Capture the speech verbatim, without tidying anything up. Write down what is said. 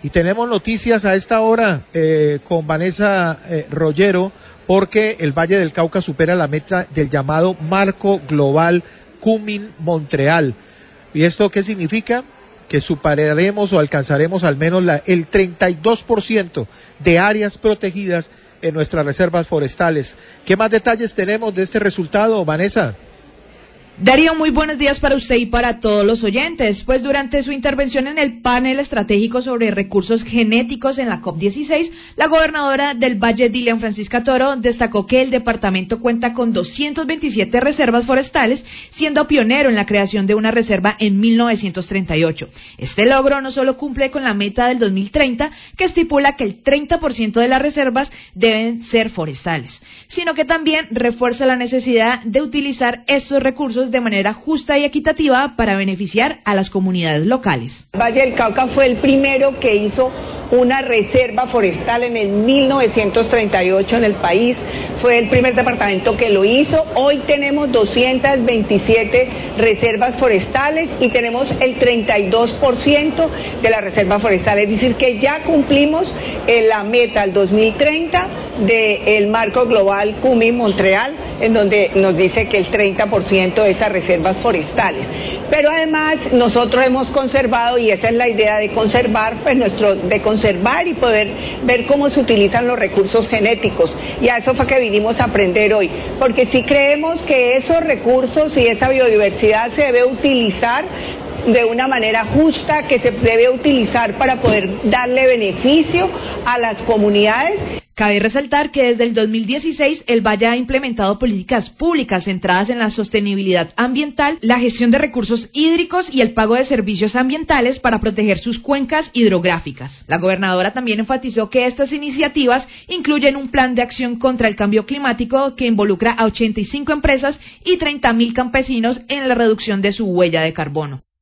Y tenemos noticias a esta hora eh, con Vanessa eh, Rollero, porque el Valle del Cauca supera la meta del llamado Marco Global Cumming-Montreal. ¿Y esto qué significa? Que superaremos o alcanzaremos al menos la, el treinta y dos por ciento de áreas protegidas en nuestras reservas forestales. ¿Qué más detalles tenemos de este resultado, Vanessa? Darío, muy buenos días para usted y para todos los oyentes. Pues durante su intervención en el panel estratégico sobre recursos genéticos en la COP dieciséis, la gobernadora del Valle, Dilian Francisca Toro, destacó que el departamento cuenta con doscientas veintisiete reservas forestales, siendo pionero en la creación de una reserva en mil novecientos treinta y ocho. Este logro no solo cumple con la meta del dos mil treinta, que estipula que el treinta por ciento de las reservas deben ser forestales, sino que también refuerza la necesidad de utilizar estos recursos de manera justa y equitativa para beneficiar a las comunidades locales. Valle del Cauca fue el primero que hizo una reserva forestal en el mil novecientos treinta y ocho en el país, fue el primer departamento que lo hizo. Hoy tenemos doscientas veintisiete reservas forestales y tenemos el treinta y dos por ciento de las reservas forestales, es decir que ya cumplimos eh, la meta al dos mil treinta del Marco Global Cumming-Montreal, en donde nos dice que el treinta por ciento de esas reservas forestales. Pero además nosotros hemos conservado, y esa es la idea de conservar, pues nuestro, de conservar y poder ver cómo se utilizan los recursos genéticos. Y a eso fue que vinimos a aprender hoy, porque si creemos que esos recursos y esa biodiversidad se debe utilizar de una manera justa, que se debe utilizar para poder darle beneficio a las comunidades. Cabe resaltar que desde el dos mil dieciséis el Valle ha implementado políticas públicas centradas en la sostenibilidad ambiental, la gestión de recursos hídricos y el pago de servicios ambientales para proteger sus cuencas hidrográficas. La gobernadora también enfatizó que estas iniciativas incluyen un plan de acción contra el cambio climático que involucra a ochenta y cinco empresas y treinta mil campesinos en la reducción de su huella de carbono.